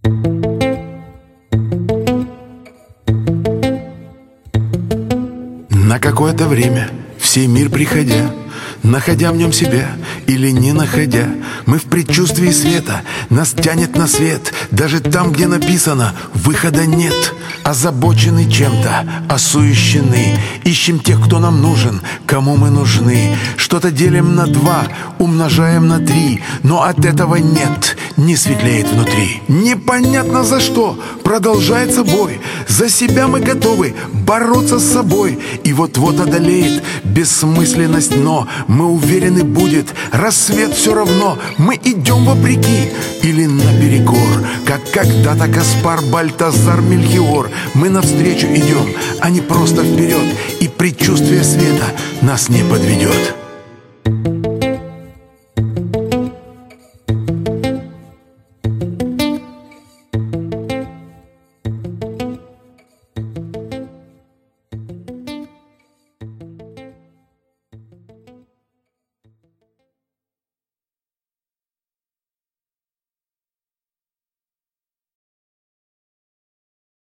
На какое-то время в сей мир приходя, находя в нем себя или не находя, мы в предчувствии света, нас тянет на свет. Даже там, где написано «выхода нет», озабочены чем-то, осуещены, ищем тех, кто нам нужен, кому мы нужны. Что-то делим на 2, умножаем на 3, но от этого нет, не светлеет внутри. Непонятно за что продолжается бой, за себя мы готовы бороться с собой. И вот-вот одолеет бессмысленность, но мы уверены, будет рассвет все равно. Мы идем вопреки или наперекор, как когда-то Каспар, Бальтазар, Мельхиор. Мы навстречу идем, а не просто вперед, и предчувствие света нас не подведет.